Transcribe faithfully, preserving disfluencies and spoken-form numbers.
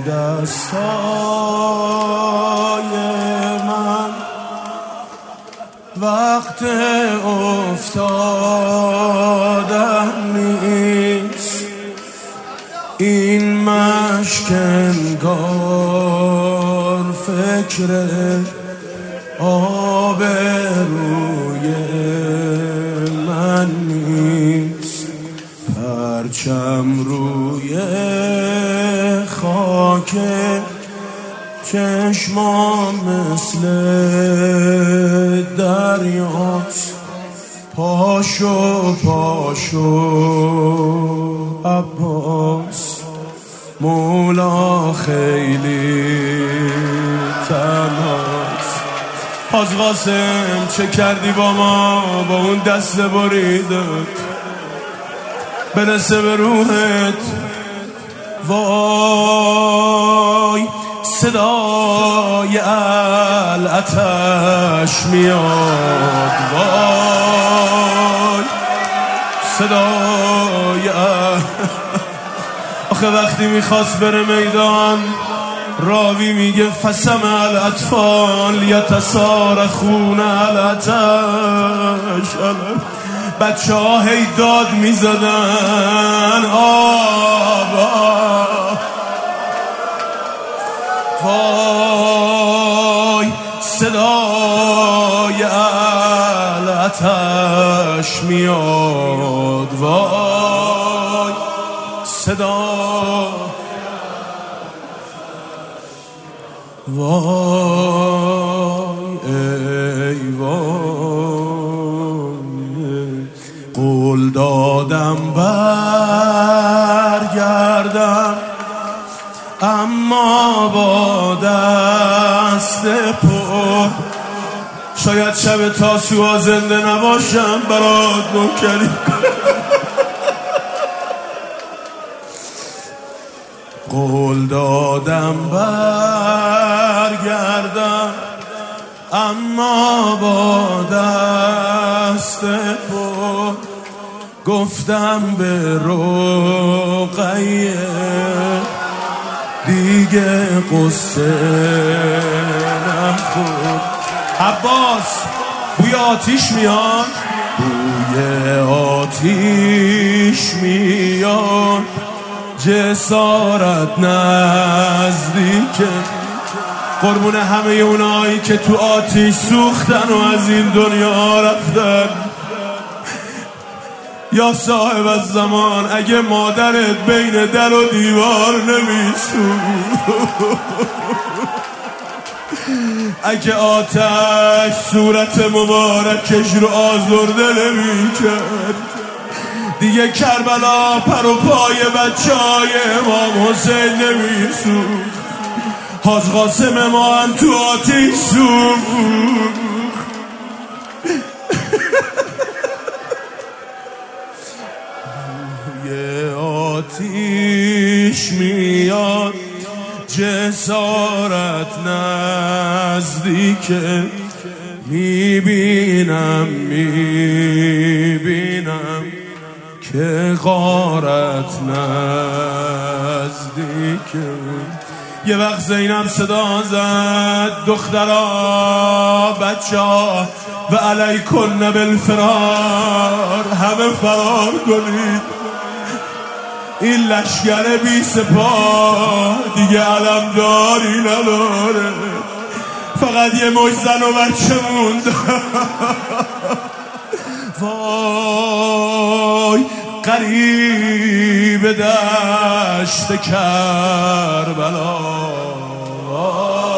دستای من وقت افتادن نیست، این مشک انگار فکر آبروی من نیست. پرچم روی خاک چشمام مثل دریاست. پاشو پاشو عباس، مولا خیلی تنهاست. حاج قاسم چه کردی با ما، با اون دست بریدت برسه به روحت. وای صدای الاتش میاد، وای صدای آخه وقتی میخواست بره میدان راوی میگه فسم الاطفال یتصارخون الاتش، بچه ها هی داد میزدن آب آب. وای صدای الاتش میاد، وای صدا وای ای وای. قول دادم برگردم اما با دست پر، شاید شب تاسوعا زنده نباشم برات نوکری قول دادم برگردم اما با دست پر، گفتم به رقیه دیگه قصه نخور. عباس بوی آتیش میاد، بوی آتیش میاد، جسارت نزدیکه. قربون همه اونایی که تو آتیش سوختن و از این دنیا رفتن. یا صاحب از زمان اگه مادرت بین در و دیوار نمیسوخت، اگه آتش صورت مبارکش رو آزرده نمیکرد، دیگه کربلا پر و پای بچه های امام حسین نمیسوخت. حاج قاسم ما هم تو آتیش سوخت. یه آتیش میاد، جسارت نزدیکه، میبینم میبینم که غارت نزدیکه. یه وقت زینب صدا زد دخترا بچه ها و علیکن بالفرار، همه فرار کنید، این لشگر بی سپاه دیگه علمداری نداره، فقط یه مش زن و بچه مونده. وای قریب دشت کربلا،